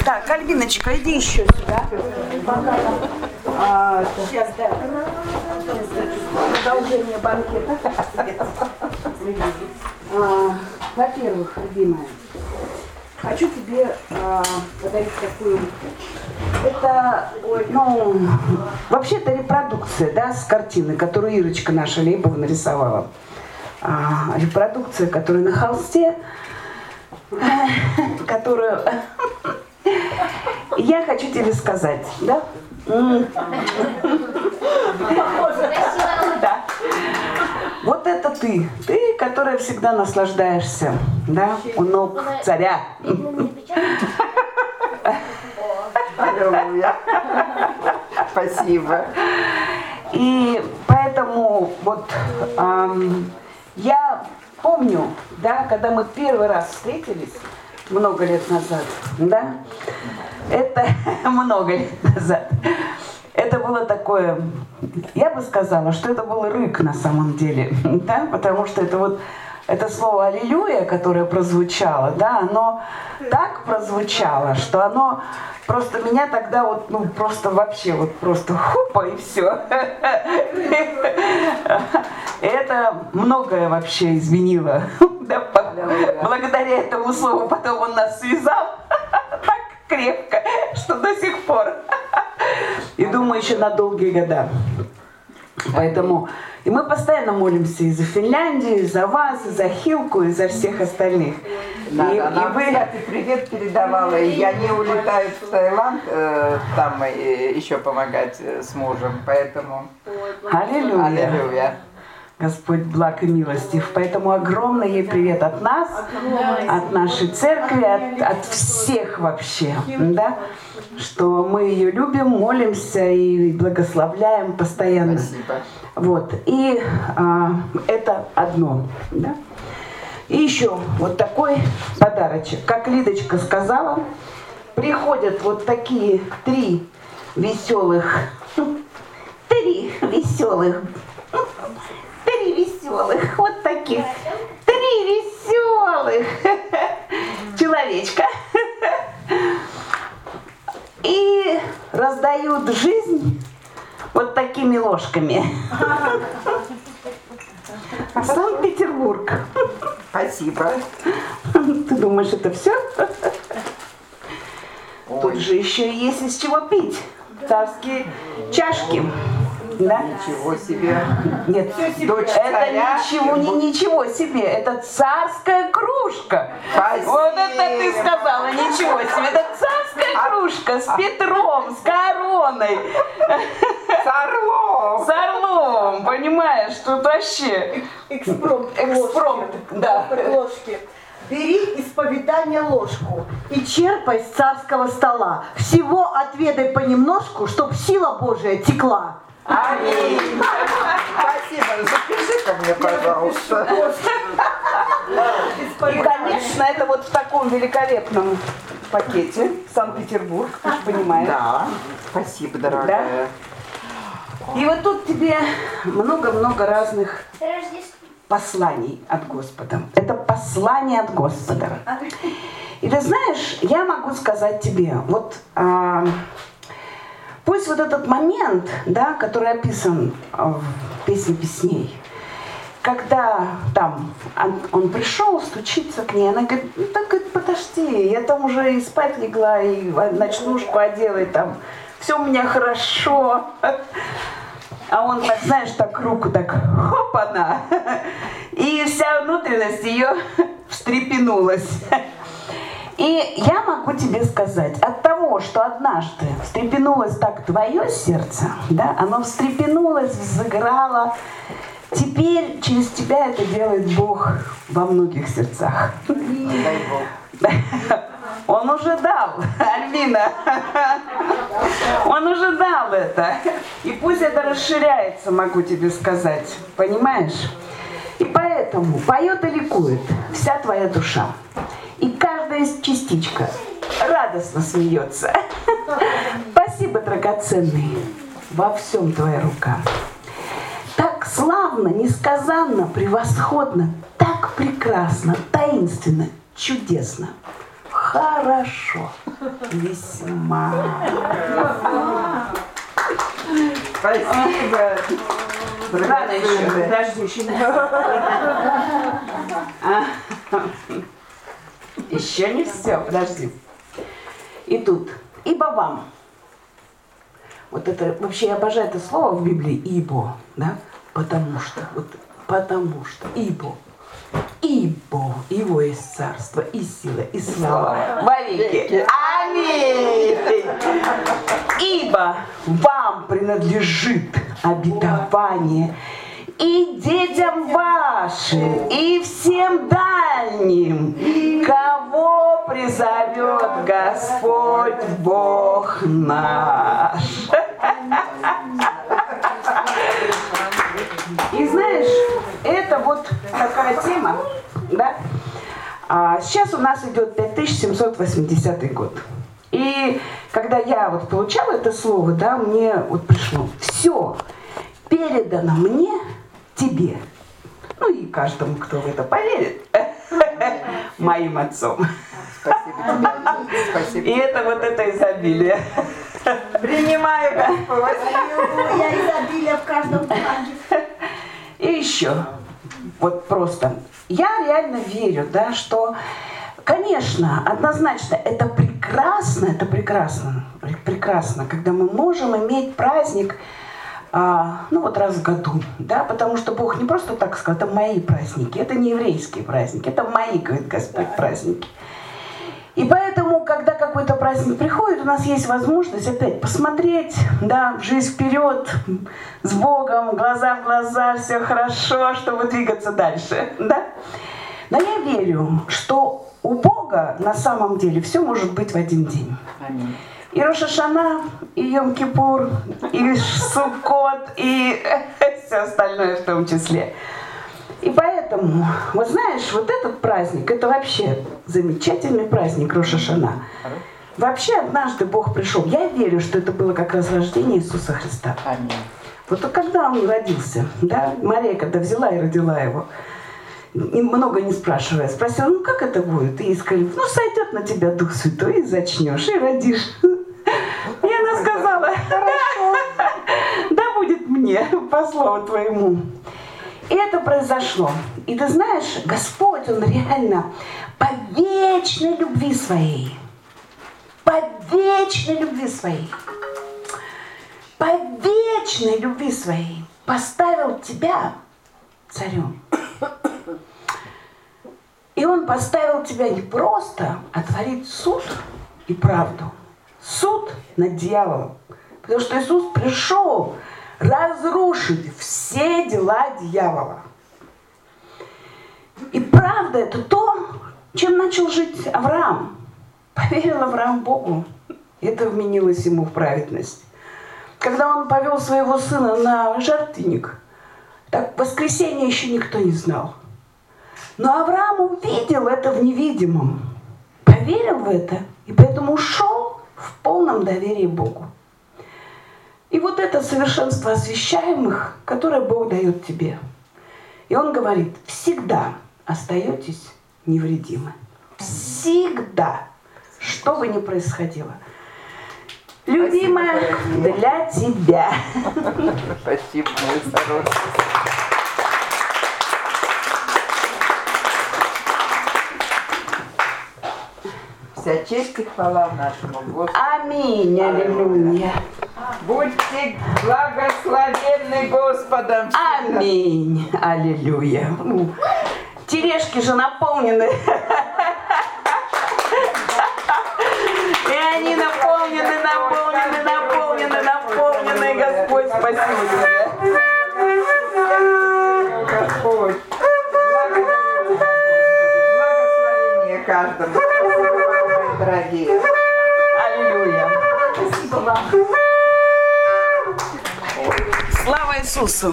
Так, Альбиночка, иди еще сюда. Сейчас, да. Продолжение банкета. Во-первых, любимая, хочу тебе подарить такую... Это, вообще это репродукция, да, с картины, которую Ирочка наша Лейбова нарисовала. Репродукция, которая на холсте, которую я хочу тебе сказать, да? Да. Вот это ты, которая всегда наслаждаешься, да, у ног царя. Спасибо. И поэтому вот я помню, да, когда мы первый раз встретились, много лет назад, да, это много лет назад, это было такое, я бы сказала, что это был рык на самом деле, да, потому что это вот, это слово «аллилуйя», которое прозвучало, да, оно так прозвучало, что оно просто меня тогда вот, просто вообще, вот просто хупа и все. Это многое вообще изменило. Благодаря этому слову потом он нас связал так крепко, что до сих пор. И думаю, еще на долгие года. Поэтому и мы постоянно молимся и за Финляндию, и за вас, и за Хилку, и за всех остальных. Она, кстати, привет передавала. И я не улетаю в Таиланд, там еще помогать с мужем, поэтому... Аллилуйя! Аллилуйя! Господь благ и милостив. Поэтому огромный ей привет от нас, от нашей церкви, от всех вообще, да? Что мы ее любим, молимся и благословляем постоянно. Спасибо. Вот. И это одно, да? И еще вот такой подарочек. Как Лидочка сказала, приходят вот такие три веселых вот таких, три веселых человечка. И раздают жизнь вот такими ложками. Санкт-Петербург. Спасибо. Ты думаешь, это все? Ой. Тут же еще и есть из чего пить. Царские чашки. Да? Ничего себе. Нет, Дочь это царя. ничего себе. Это царская кружка. Спасибо. Вот это ты сказала, ничего себе. Это царская кружка с Петром, с короной. С орлом. С орлом, понимаешь, тут вообще... Экспромт, да. ложки. Бери исповедание ложку и черпай с царского стола. Всего отведай понемножку, чтоб сила Божия текла. Аминь. Спасибо. Запиши-ка мне, пожалуйста. И, конечно, это вот в таком великолепном пакете Санкт-Петербург, ты же понимаешь. Да. Спасибо, дорогая. Да? И вот тут тебе много-много разных посланий от Господа. Это послание от Господа. И ты знаешь, я могу сказать тебе, вот пусть вот этот момент, да, который описан в «Песне песней», когда там он пришел, стучится к ней, она говорит, так подожди, я там уже и спать легла, и ночнушку одела, и там все у меня хорошо. А он, так, знаешь, так руку так, хоп-она, и вся внутренность ее встрепенулась. И я могу тебе сказать, от того, что однажды встрепенулось так твое сердце, да, оно встрепенулось, взыграло, теперь через тебя это делает Бог во многих сердцах. Дай Бог. Он уже дал, Альбина. Он уже дал это. И пусть это расширяется, могу тебе сказать. Понимаешь? И поэтому поет и ликует вся твоя душа. И каждая частичка радостно смеется. Спасибо, драгоценный. Во всем твоя рука. Так славно, несказанно, превосходно, так прекрасно, таинственно, чудесно. хорошо. Весьма. Спасибо. Рано еще. Подожди, еще не все. Еще не все, подожди. И тут. Ибо вам. Вот это, вообще я обожаю это слово в Библии, ибо, да? Потому что, ибо, его есть царство, и сила, и слава во веки. Аминь! Ибо вам принадлежит обетование и детям вашим, и всем дальним, кого призовет Господь Бог наш. И знаешь, это вот такая тема, да? Сейчас у нас идет 5780 год. И когда я вот получала это слово, да, мне вот пришло: все передано мне, тебе, ну и каждому, кто в это поверит, моим отцом. Спасибо тебе. Спасибо. И это вот это изобилие. Принимаю, Господь. Я изобилие в каждом плане. И еще, вот просто, я реально верю, да, что, конечно, однозначно, это прекрасно, когда мы можем иметь праздник, ну вот раз в году, да, потому что Бог не просто так сказал, это мои праздники, это не еврейские праздники, это мои, говорит Господь, праздники. И поэтому, когда какой-то праздник приходит, у нас есть возможность опять посмотреть, да, в жизнь вперед, с Богом, глаза в глаза, все хорошо, чтобы двигаться дальше, да. Но я верю, что у Бога на самом деле все может быть в один день. Аминь. И Рош ха-Шана, и Йом-Кипур, и Суккот, и все остальное в том числе. И поэтому, вот знаешь, вот этот праздник, это вообще замечательный праздник Рош ха-Шана. Вообще однажды Бог пришел. Я верю, что это было как раз рождение Иисуса Христа. Аминь. Вот когда он родился, да, Мария, когда взяла и родила его, много не спрашивая, спросила: ну как это будет? И ей сказали: ну сойдет на тебя Дух Святой, и зачнешь, и родишь. И она сказала: да будет мне, по слову твоему. И это произошло. И ты знаешь, Господь, Он реально по вечной любви своей, поставил тебя царем. И Он поставил тебя не просто, а творить суд и правду. Суд над дьяволом. Потому что Иисус пришел разрушить все дела дьявола. И правда — это то, чем начал жить Авраам. Поверил Авраам Богу. И это вменилось ему в праведность. Когда он повел своего сына на жертвенник, так в воскресенье еще никто не знал. Но Авраам увидел это в невидимом, поверил в это, и поэтому ушел в полном доверии Богу. И вот это совершенство освящаемых, которое Бог дает тебе. И Он говорит: всегда остаетесь невредимы. Всегда, что бы ни происходило. Любимая, для тебя. Спасибо, мой хороший. Вся честь и хвала нашему Господу. Аминь, аллилуйя. Будьте благословенны Господом. Аминь, аллилуйя. Тележки же наполнены. И они наполнены. Господь, спасибо тебе. Господь. Благословение каждому. Дорогие. Аллилуйя. Спасибо вам. Слава Иисусу!